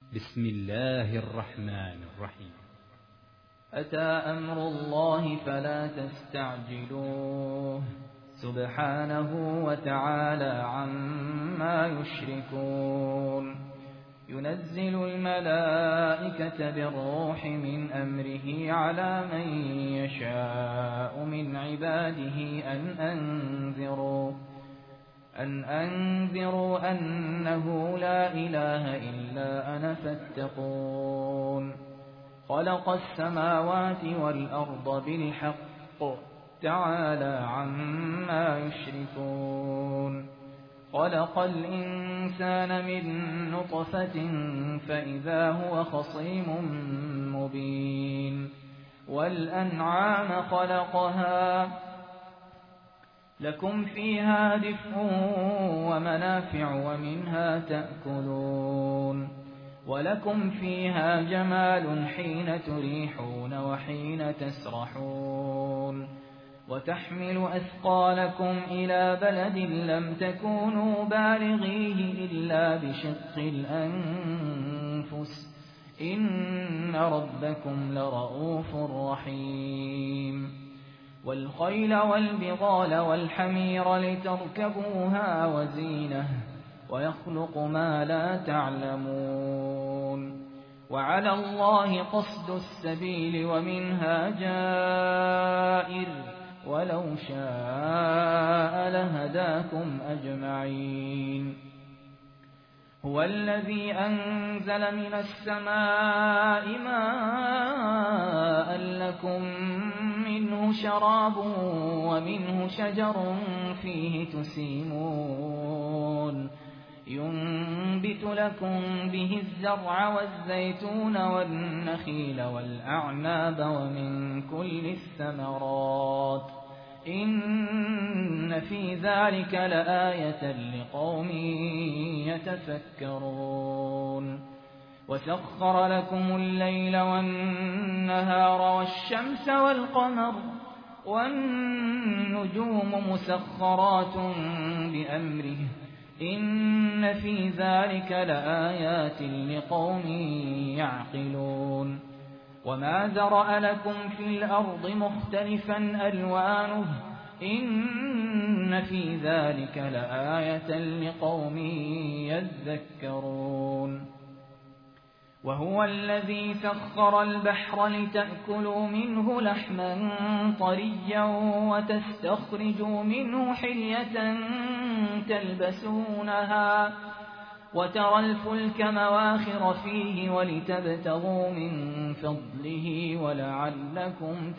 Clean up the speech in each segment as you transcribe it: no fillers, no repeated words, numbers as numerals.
بسم الله الرحمن الرحيم. أتى أمر الله فلا تستعجلوه سبحانه وتعالى عما يشركون. ينزل الملائكة بالروح من أمره على من يشاء من عباده أن أنذروا أنه لا إله إلا أنا فاتقون. خلق السماوات والأرض بالحق تعالى عما يشركون. خلق الإنسان من نطفة فإذا هو خصيم مبين. والأنعام خلقها لكم فيها دفء ومنافع ومنها تأكلون. ولكم فيها جمال حين تريحون وحين تسرحون. وتحمل أثقالكم إلى بلد لم تكونوا بالغيه إلا بشق الأنفس إن ربكم لرؤوف رحيم. والخيل والبغال والحمير لتركبوها وزينة ويخلق ما لا تعلمون. وعلى الله قصد السبيل ومنها جائر ولو شاء لهداكم أجمعين. هو الذي أنزل من السماء ماء لكم منه شراب ومنه شجر فيه تسيمون. ينبت لكم به الزرع والزيتون والنخيل والأعناب ومن كل الثمرات إن في ذلك لآية لقوم يتفكرون. وسخر لكم الليل والنهار والشمس والقمر والنجوم مسخرات بأمره إن في ذلك لآيات لقوم يعقلون. وما ذرأ لكم في الأرض مختلفا ألوانه إن في ذلك لآية لقوم يذكرون. وهو الذي سخر البحر لتأكلوا منه لحما طريا وتستخرجوا منه حلية تلبسونها وترى الفلك مواخر فيه ولتبتغوا من فضله ولعلكم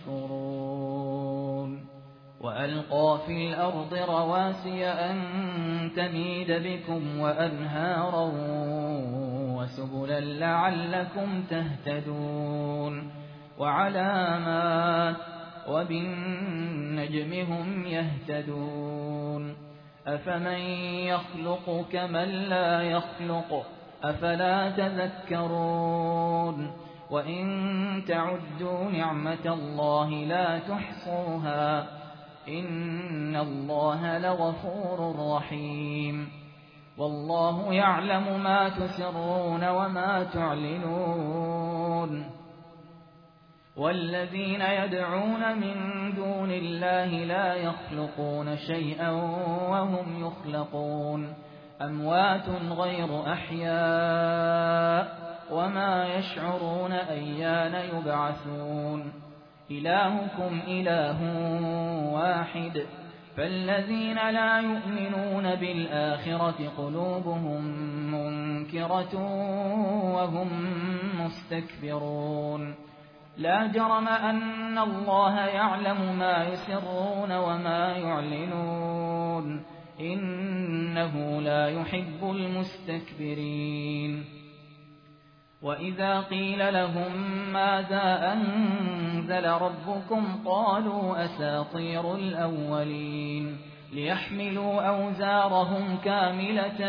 تشكرون. وألقى في الأرض رواسي أن تميد بكم وأنهارا وسبلا لعلكم تهتدون. وعلامات وبالنجم هم يهتدون. أفمن يخلق كمن لا يخلق أفلا تذكرون. وإن تعدوا نعمة الله لا تحصوها إن الله لغفور رحيم. والله يعلم ما تسرون وما تعلنون. والذين يدعون من دون الله لا يخلقون شيئا وهم يخلقون. أموات غير أحياء وما يشعرون أيان يبعثون. إلهكم إله واحد فالذين لا يؤمنون بالآخرة قلوبهم منكرة وهم مستكبرون. لا جرم أن الله يعلم ما يسرون وما يعلنون إنه لا يحب المستكبرين. وإذا قيل لهم ماذا أنزل ربكم قالوا أساطير الأولين. ليحملوا أوزارهم كاملة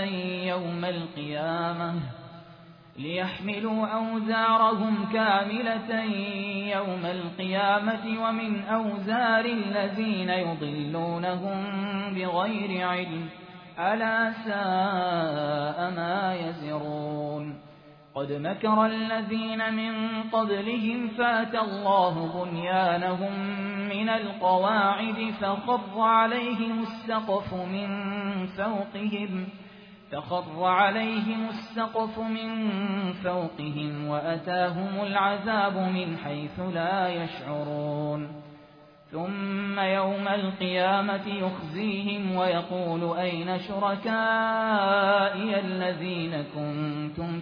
يوم القيامة ومن أوزار الذين يضلونهم بغير علم ألا ساء ما يزرون. قد مكر الذين من قبلهم فأتى الله بنيانهم من القواعد فخر عليهم السقف من فوقهم وأتاهم العذاب من حيث لا يشعرون ثم يوم القيامة يخزيهم ويقول أين شركائي الذين كنتم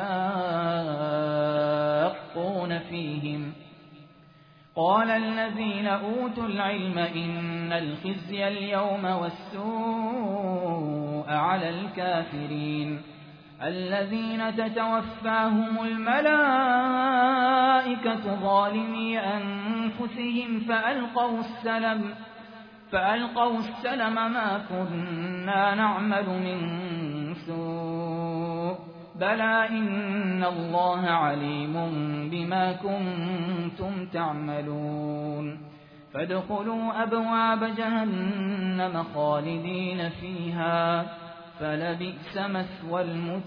تشاقون فيهم قال الذين أوتوا العلم إن الخزي اليوم والسوء على الكافرين الذين تتوفاهم الملائكة ظالمي أنفسهم فألقوا السلم ما كنا نعمل من سوء بلى إن الله عليم بما كنتم تعملون فادخلوا أبواب جهنم خالدين فيها فلبئس مثوى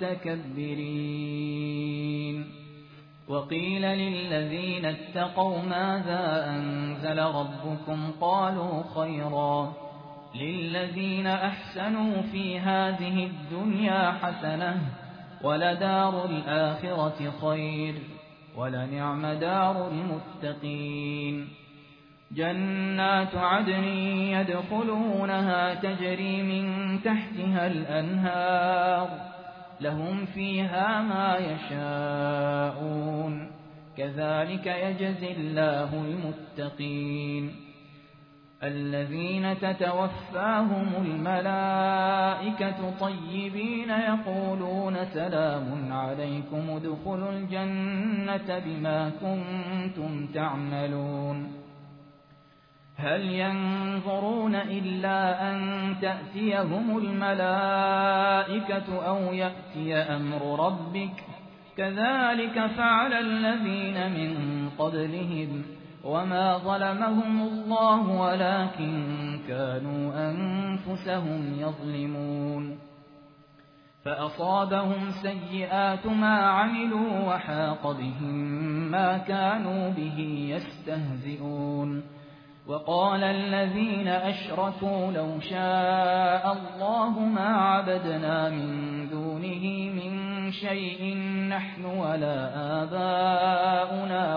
المتكبرين وقيل للذين اتقوا ماذا أنزل ربكم قالوا خيرا للذين أحسنوا في هذه الدنيا حسنة ولدار الآخرة خير ولنعم دار المتقين جنات عدن يدخلونها تجري من تحتها الأنهار لهم فيها ما يشاءون كذلك يجزي الله المتقين الذين تتوفاهم الملائكة طيبين يقولون سلام عليكم ادخلوا الجنة بما كنتم تعملون هل ينظرون إلا أن تأتيهم الملائكة أو يأتي أمر ربك كذلك فعل الذين من قبلهم وما ظلمهم الله ولكن كانوا أنفسهم يظلمون فأصابهم سيئات ما عملوا وحاق بهم ما كانوا به يستهزئون وقال الذين أشركوا لو شاء الله ما عبدنا من دونه من شيء نحن ولا آباؤنا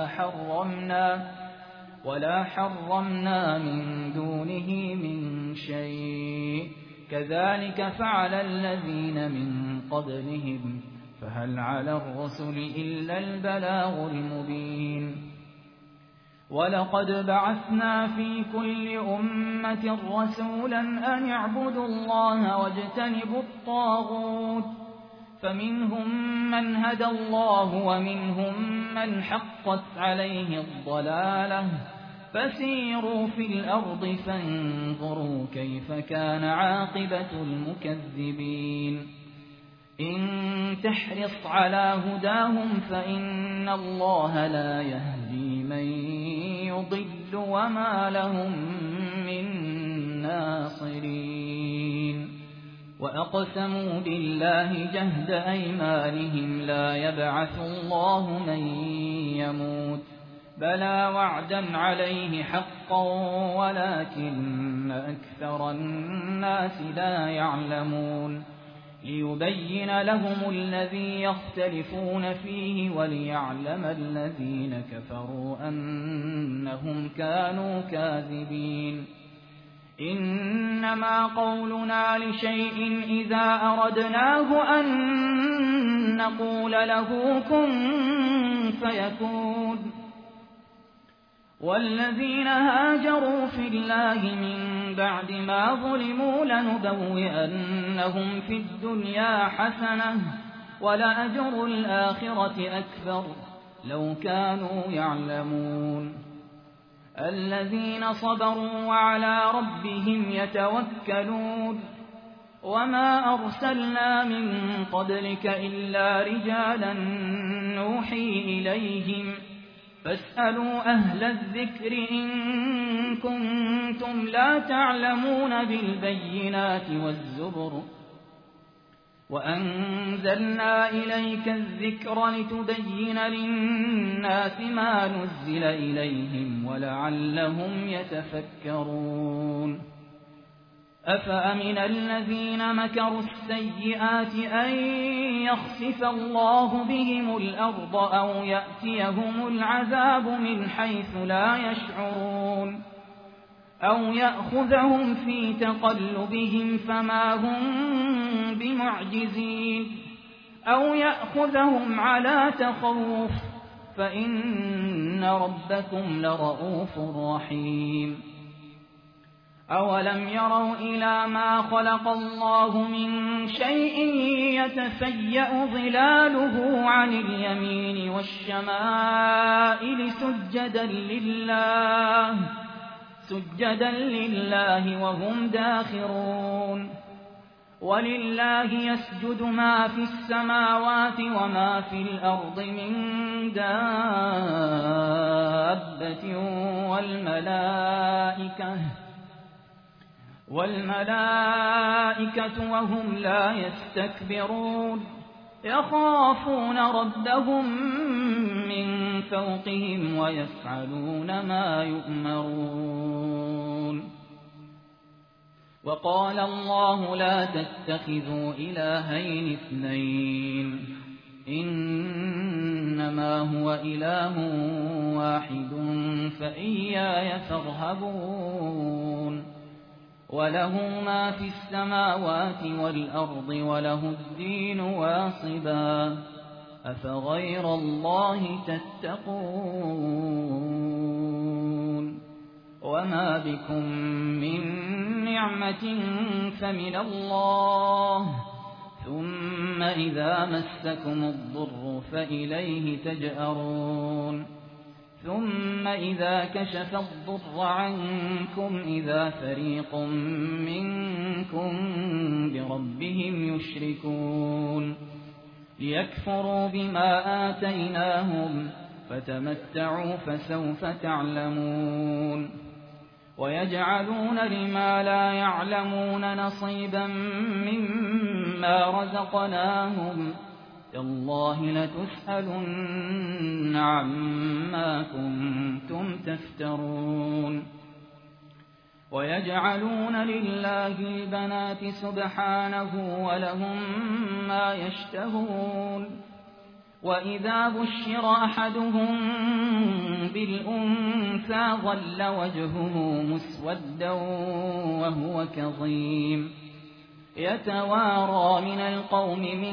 ولا حرمنا من دونه من شيء كذلك فعل الذين من قبلهم فهل على الرسل إلا البلاغ المبين ولقد بعثنا في كل أمة رسولا أن اعبدوا الله واجتنبوا الطاغوت فمنهم من هدى الله ومنهم من حقت عليه الضلالة فسيروا في الأرض فانظروا كيف كان عاقبة المكذبين إن تحرص على هداهم فإن الله لا يهدي من يضل وما لهم من ناصرين وأقسموا بالله جهد أيمانهم لا يبعث الله من يموت بلى وعدا عليه حقا ولكن أكثر الناس لا يعلمون ليبين لهم الذي يختلفون فيه وليعلم الذين كفروا أنهم كانوا كاذبين إنما قولنا لشيء إذا أردناه أن نقول له كن فيكون والذين هاجروا في الله من بعد ما ظلموا لنبوئنهم في الدنيا حسنة ولأجر الآخرة أكبر لو كانوا يعلمون الذين صبروا وعلى ربهم يتوكلون وما أرسلنا من قبلك إلا رجالا نوحي إليهم فاسألوا أهل الذكر إن كنتم لا تعلمون بالبينات والزبر وأنزلنا إليك الذكر لتبين للناس ما نزل إليهم ولعلهم يتفكرون أفأمن الذين مكروا السيئات أن يخسف الله بهم الأرض أو يأتيهم العذاب من حيث لا يشعرون أو يأخذهم في تقلبهم فما هم بمعجزين أو يأخذهم على تخوف فإن ربكم لرؤوف رحيم أولم يروا إلى ما خلق الله من شيء يتفيأ ظلاله عن اليمين والشمائل سجدا لله وهم داخرون ولله يسجد ما في السماوات وما في الأرض من دابة والملائكة وهم لا يستكبرون يخافون ربهم من فوقهم ويفعلون ما يؤمرون وقال الله لا تتخذوا إلهين اثنين إنما هو إله واحد فإياي فارهبون وله ما في السماوات والأرض وله الدين واصبا أفغير الله تتقون وما بكم من نعمة فمن الله ثم إذا مسكم الضر فإليه تجأرون ثم إذا كشف الضر عنكم إذا فريق منكم بربهم يشركون ليكفروا بما آتيناهم فتمتعوا فسوف تعلمون ويجعلون لما لا يعلمون نصيبا مما رزقناهم تالله لتسألن عما كنتم تفترون ويجعلون لله البنات سبحانه ولهم ما يشتهون وإذا بشر أحدهم بالأنثى ظل وجهه مسودا وهو كظيم يتوارى من القوم من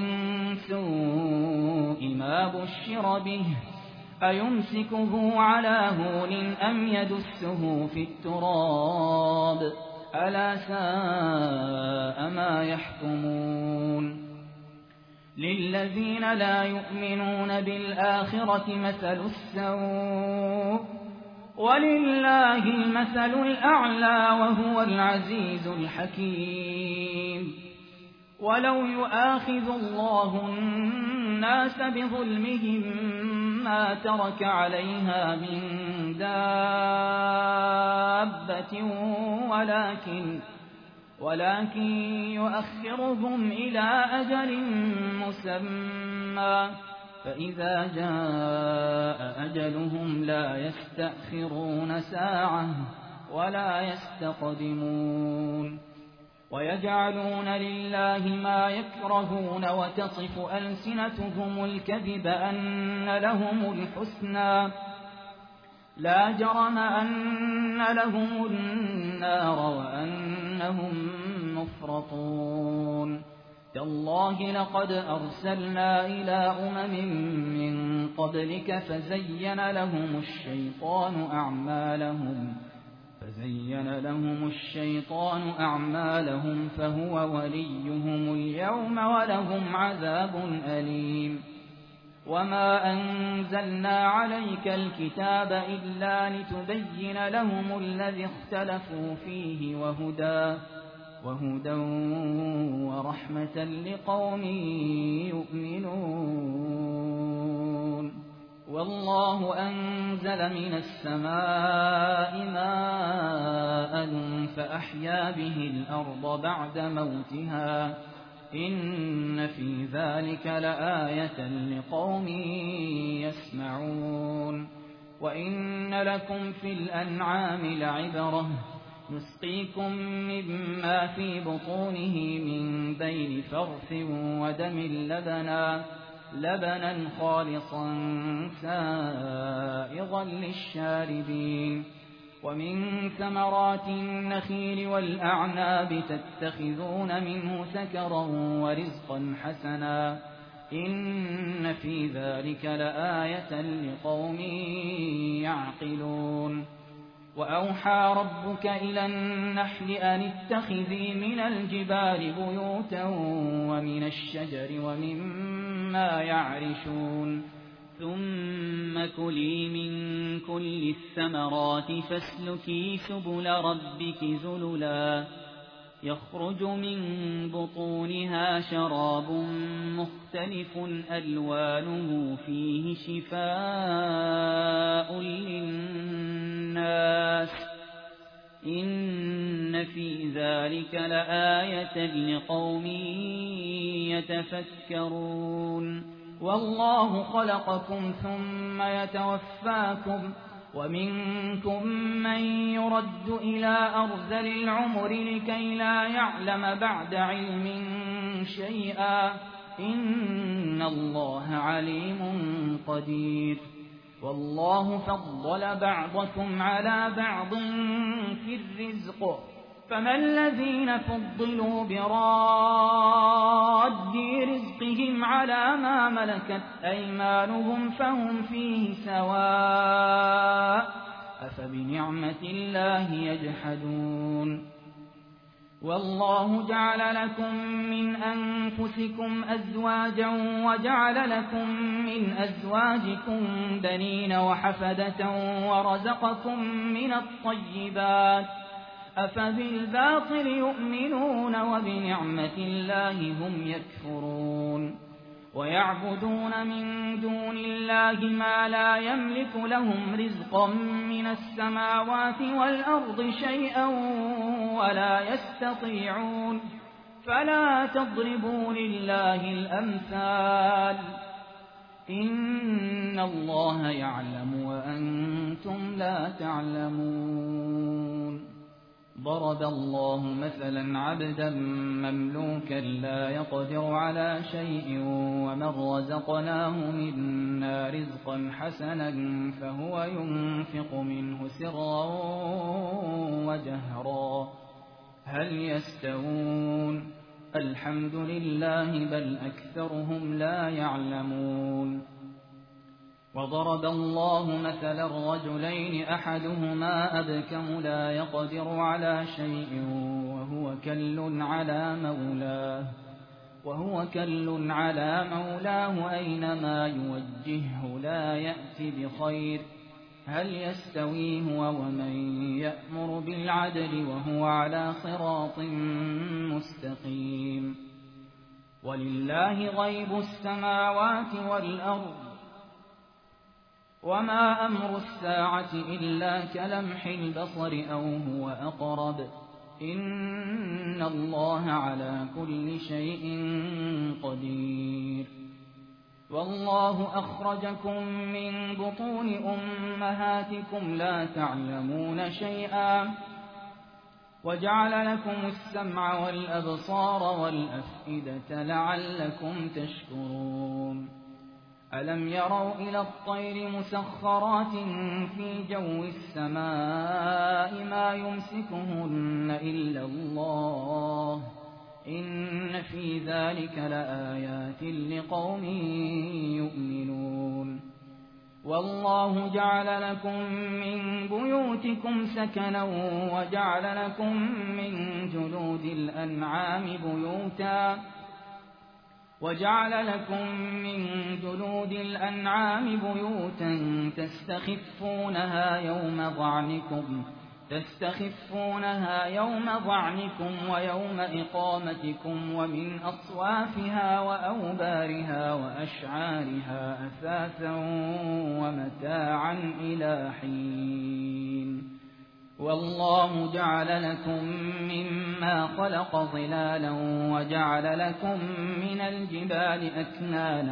سوء ما بشر به أيمسكه على هون أم يدسه في التراب ألا ساء ما يحكمون للذين لا يؤمنون بالآخرة مثل السوء ولله المثل الأعلى وهو العزيز الحكيم ولو يؤاخذ الله الناس بظلمهم ما ترك عليها من دابة ولكن يؤخرهم إلى أجل مسمى فإذا جاء أجلهم لا يستأخرون ساعة ولا يستقدمون ويجعلون لله ما يكرهون وتصف ألسنتهم الكذب أن لهم الحسنى لا جرم أن لهم النار وأنهم مفرطون تالله لقد أرسلنا إلى من قبلك فزين لهم الشيطان أعمالهم فهو وليهم اليوم ولهم عذاب أليم وما أنزلنا عليك الكتاب إلا لتبين لهم الذي اختلفوا فيه وهدى ورحمة لقوم يؤمنون والله أنزل من السماء ماء فأحيا به الأرض بعد موتها إن في ذلك لآية لقوم يسمعون وإن لكم في الأنعام لعبرة نسقيكم مما في بطونه من بين فرث ودم لبنا خالصا سائغا للشاربين ومن ثمرات النخيل والأعناب تتخذون منه سكرا ورزقا حسنا إن في ذلك لآية لقوم يعقلون وأوحى ربك إلى النحل أن اتخذي من الجبال بيوتا ومن الشجر ومما يعرشون ثم كلي من كل الثمرات فاسلكي سبل ربك ذللا يخرج من بطونها شراب مختلف ألوانه فيه شفاء للناس إن في ذلك لآية لقوم يتفكرون والله خلقكم ثم يتوفاكم ومنكم من يرد إلى أرذل العمر لكي لا يعلم بعد علم شيئا إن الله عليم قدير والله فضل بعضكم على بعض في الرزق فما الذين فضلوا براد رزقهم على ما ملكت أيمانهم فهم فيه سواء أفبنعمة الله يجحدون والله جعل لكم من أنفسكم أزواجا وجعل لكم من أزواجكم بنين وحفدة ورزقكم من الطيبات أفبالباطل يؤمنون وبنعمة الله هم يكفرون ويعبدون من دون الله ما لا يملك لهم رزقا من السماوات والأرض شيئا ولا يستطيعون فلا تضربوا لله الأمثال إن الله يعلم وأنتم لا تعلمون ضرب الله مثلا عبدا مملوكا لا يقدر على شيء ومن رزقناه منا رزقا حسنا فهو ينفق منه سرا وجهرا هل يستوون الحمد لله بل أكثرهم لا يعلمون وضرب الله مثلا رجلين أحدهما أبكم لا يقدر على شيء وهو كل على مولاه أينما يوجهه لا يأتي بخير هل يستوي هو ومن يأمر بالعدل وهو على صراط مستقيم ولله غيب السماوات والأرض وما أمر الساعة إلا كلمح البصر أو هو أقرب إن الله على كل شيء قدير والله أخرجكم من بطون أمهاتكم لا تعلمون شيئا وجعل لكم السمع والأبصار والأفئدة لعلكم تشكرون ألم يروا إلى الطير مسخرات في جو السماء ما يمسكهن إلا الله إن في ذلك لآيات لقوم يؤمنون والله جعل لكم من بيوتكم سكنا وجعل لكم من جلود الأنعام بيوتا تستخفونها يوم ظعنكم ويوم إقامتكم ومن أصوافها وأوبارها وأشعارها أثاثا ومتاعا إلى حين والله جعل لكم مما خلق ظلالا وجعل لكم من الجبال أكنانا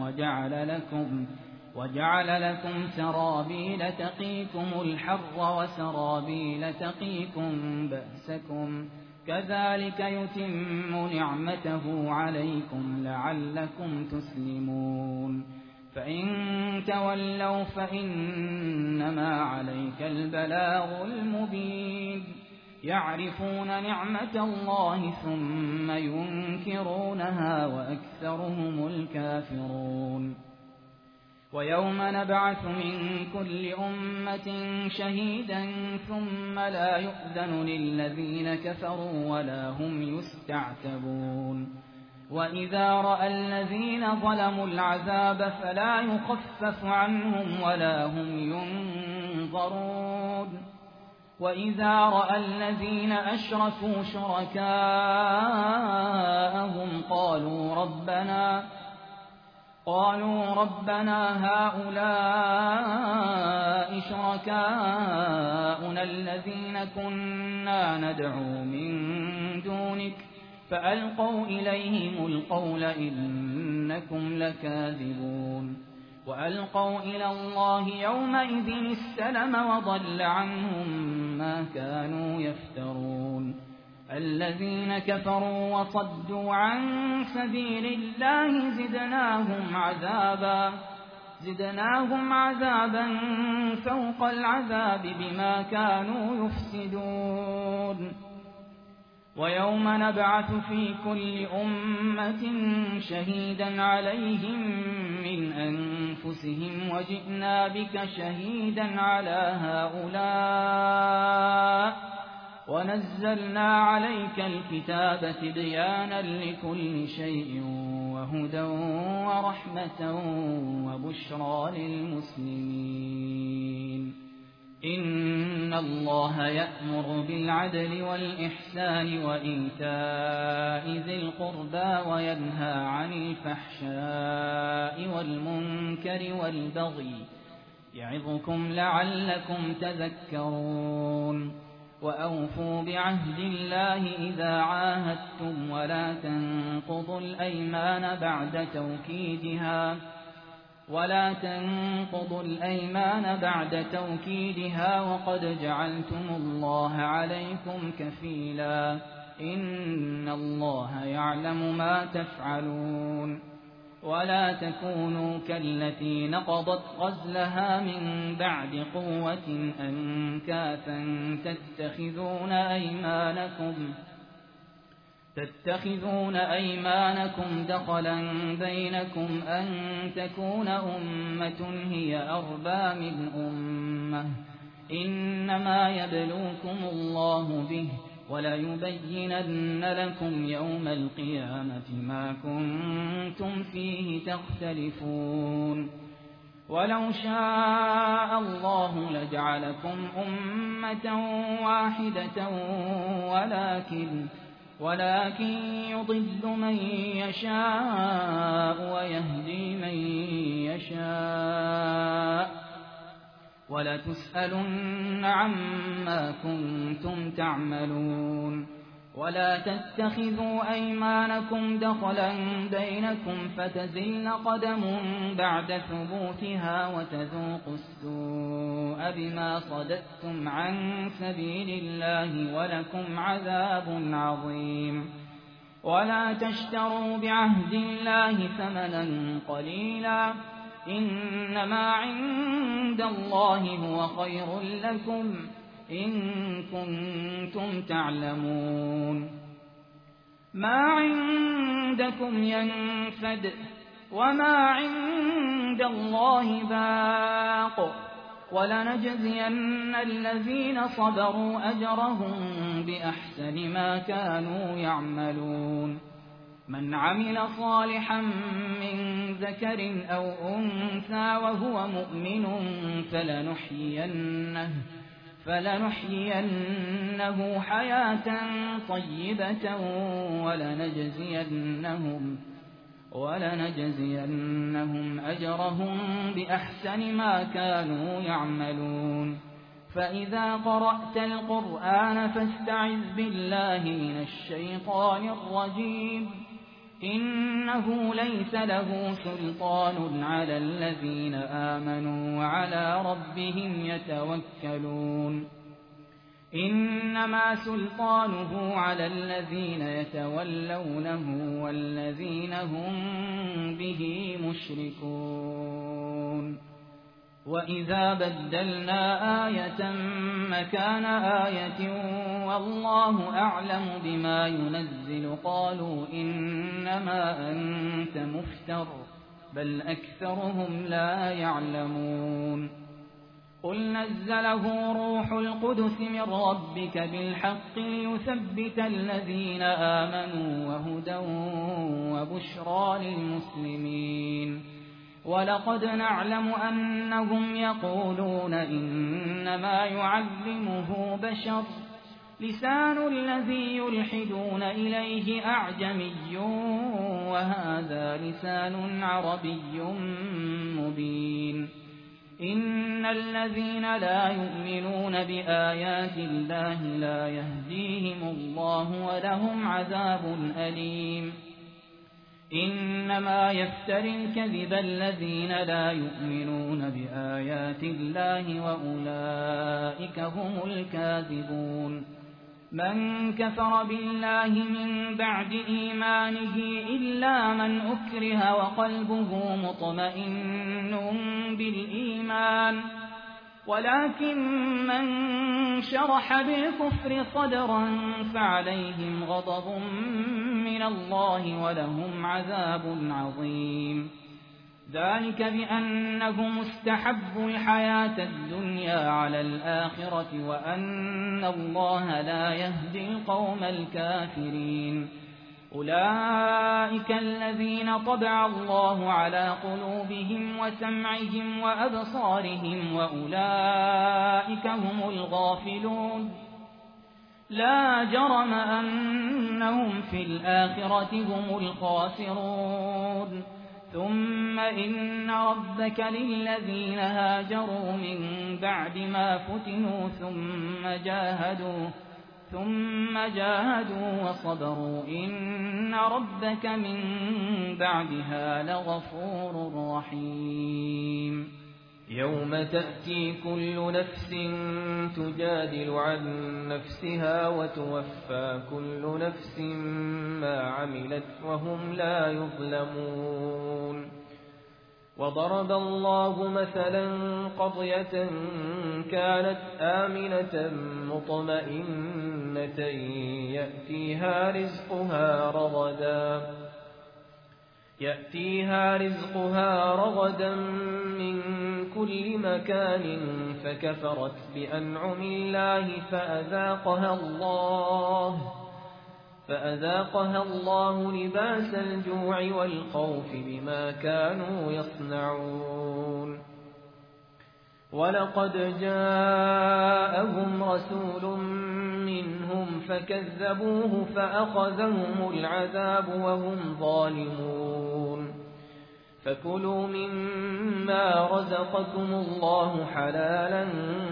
وجعل لكم سرابيل تقيكم الحر وسرابيل تقيكم بأسكم كذلك يتم نعمته عليكم لعلكم تسلمون فإن تولوا فإنما عليك البلاغ المبين يعرفون نعمة الله ثم ينكرونها وأكثرهم الكافرون ويوم نبعث من كل أمة شهيدا ثم لا يؤذن للذين كفروا ولا هم يستعتبون وإذا رأى الذين ظلموا العذاب فلا يخفف عنهم ولا هم ينظرون وإذا رأى الذين أشركوا شركاءهم قالوا ربنا هؤلاء شركاؤنا الذين كنا ندعو من دونك فألقوا إليهم القول إنكم لكاذبون وألقوا إلى الله يومئذ السلم وضل عنهم ما كانوا يفترون الذين كفروا وصدوا عن سبيل الله زدناهم عذابا فوق العذاب بما كانوا يفسدون ويوم نبعث في كل أمة شهيدا عليهم من أنفسهم وجئنا بك شهيدا على هؤلاء ونزلنا عليك الكتاب تبيانا لكل شيء وهدى ورحمة وبشرى للمسلمين إن الله يأمر بالعدل والإحسان وإيتاء ذي القربى وينهى عن الفحشاء والمنكر والبغي يعظكم لعلكم تذكرون وأوفوا بعهد الله إذا عاهدتم ولا تنقضوا الأيمان بعد توكيدها وقد جعلتم الله عليكم كفيلا إن الله يعلم ما تفعلون ولا تكونوا كالتي نقضت غزلها من بعد قوة أنكاثا تتخذون أيمانكم دخلا بينكم أن تكون أمة هي أربى من أمة إنما يبلوكم الله به وليبينن لكم يوم القيامة ما كنتم فيه تختلفون ولو شاء الله لجعلكم أمة واحدة ولكن يضل من يشاء ويهدي من يشاء ولتسألن عما كنتم تعملون ولا تتخذوا أيمانكم دخلا بينكم فتزل قدم بعد ثبوتها وتذوقوا السوء بما صددتم عن سبيل الله ولكم عذاب عظيم ولا تشتروا بعهد الله ثمنا قليلا إنما عند الله هو خير لكم إن كنتم تعلمون ما عندكم ينفد وما عند الله باق ولنجزين الذين صبروا أجرهم بأحسن ما كانوا يعملون من عمل صالحا من ذكر أو أنثى وهو مؤمن فلنحيينه حياة طيبة ولنجزينهم أجرهم بأحسن ما كانوا يعملون فإذا قرأت القرآن فاستعذ بالله من الشيطان الرجيم إنه ليس له سلطان على الذين آمنوا وعلى ربهم يتوكلون إنما سلطانه على الذين يتولونه والذين هم به مشركون وإذا بدلنا آية مكان آية والله أعلم بما ينزل قالوا إنما أنت مفتر بل أكثرهم لا يعلمون قل نزله روح القدس من ربك بالحق ليثبت الذين آمنوا وهدى وبشرى للمسلمين ولقد نعلم أنهم يقولون إنما يعلمه بشر لسان الذي يلحدون إليه أعجمي وهذا لسان عربي مبين إن الذين لا يؤمنون بآيات الله لا يهديهم الله ولهم عذاب أليم إنما يفتري الكذب الذين لا يؤمنون بآيات الله وأولئك هم الكاذبون من كفر بالله من بعد إيمانه إلا من أكره وقلبه مطمئن بالإيمان ولكن من شرح بالكفر صدرا فعليهم غضب من الله ولهم عذاب عظيم ذلك بأنهم استحبوا الحياة الدنيا على الآخرة وأن الله لا يهدي القوم الكافرين أولئك الذين طبع الله على قلوبهم وسمعهم وأبصارهم وأولئك هم الغافلون لا جرم أنهم في الآخرة هم الخاسرون ثم إن ربك للذين هاجروا من بعد ما فتنوا ثم جاهدوا وصبروا إن ربك من بعدها لغفور رحيم يوم تأتي كل نفس تجادل عن نفسها وتوفى كل نفس ما عملت وهم لا يظلمون وضرب الله مثلا قرية كانت آمنة مطمئنة يأتيها رزقها رغدا من كل مكان فكفرت بأنعم الله فأذاقها الله لباس الجوع والخوف بما كانوا يصنعون ولقد جاءهم رسول منهم فكذبوه فأخذهم العذاب وهم ظالمون فكلوا مما رزقكم الله حلالا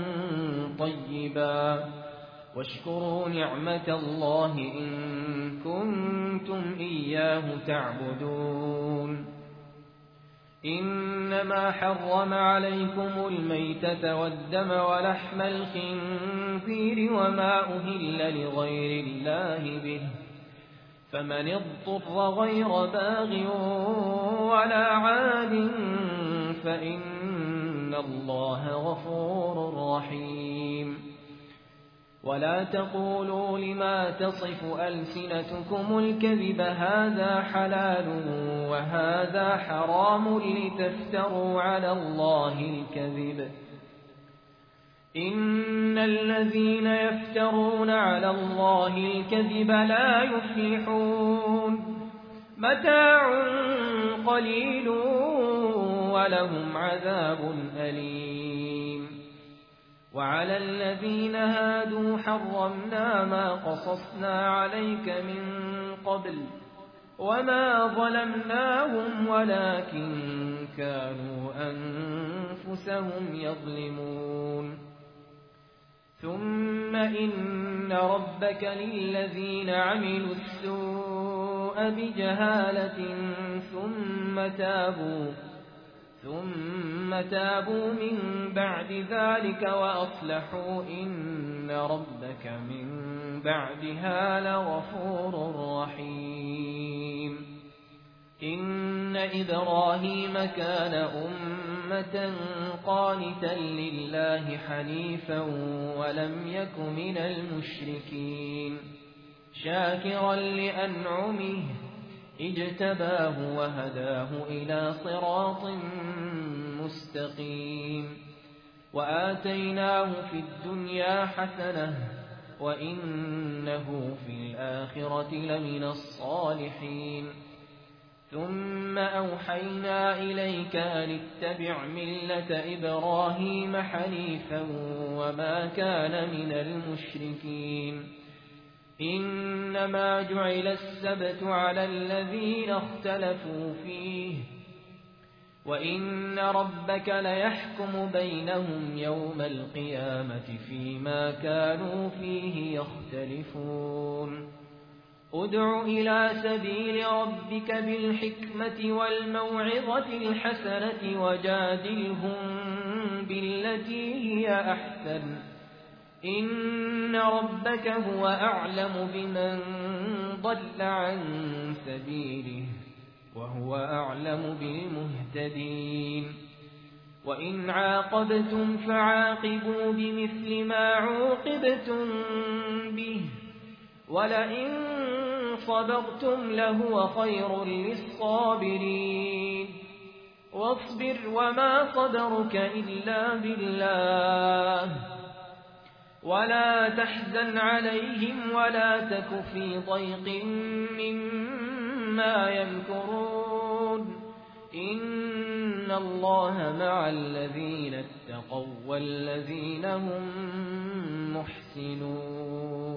طيبا واشكروا نعمة الله إن كنتم إياه تعبدون إنما حرم عليكم الميتة والدم ولحم الخنزير وما أهل لغير الله به فمن اضطر غير باغ ولا عاد فإن الله غفور رحيم ولا تقولوا لما تصف ألسنتكم الكذب هذا حلال وهذا حرام لتفتروا على الله الكذب إن الذين يفترون على الله الكذب لا يفلحون متاع قليل ولهم عذاب أليم وعلى الذين هادوا حرمنا ما قصصنا عليك من قبل وما ظلمناهم ولكن كانوا أنفسهم يظلمون ثم إن ربك للذين عملوا السوء بجهالة ثم تابوا من بعد ذلك وأصلحوا إن ربك من بعدها لغفور رحيم. إن إبراهيم كان أمة قانتا لله حنيفا ولم يك من المشركين شاكرا لأنعمه اجتباه وهداه إلى صراط مستقيم. وآتيناه في الدنيا حسنة وإنه في الآخرة لمن الصالحين. ثم أوحينا إليك أن اتبع ملة إبراهيم حنيفا وما كان من المشركين. إنما جعل السبت على الذين اختلفوا فيه وإن ربك ليحكم بينهم يوم القيامة فيما كانوا فيه يختلفون. ادع إلى سبيل ربك بالحكمة والموعظة الحسنة وجادلهم بالتي هي أحسن إن ربك هو أعلم بمن ضل عن سبيله وهو أعلم بالمهتدين. وإن عاقبتم فعاقبوا بمثل ما عوقبتم به ولئن صبرتم لهو خير للصابرين. واصبر وما صبرك إلا بالله ولا تحزن عليهم ولا تك في ضيق مما يمكرون. إن الله مع الذين اتقوا والذين هم محسنون.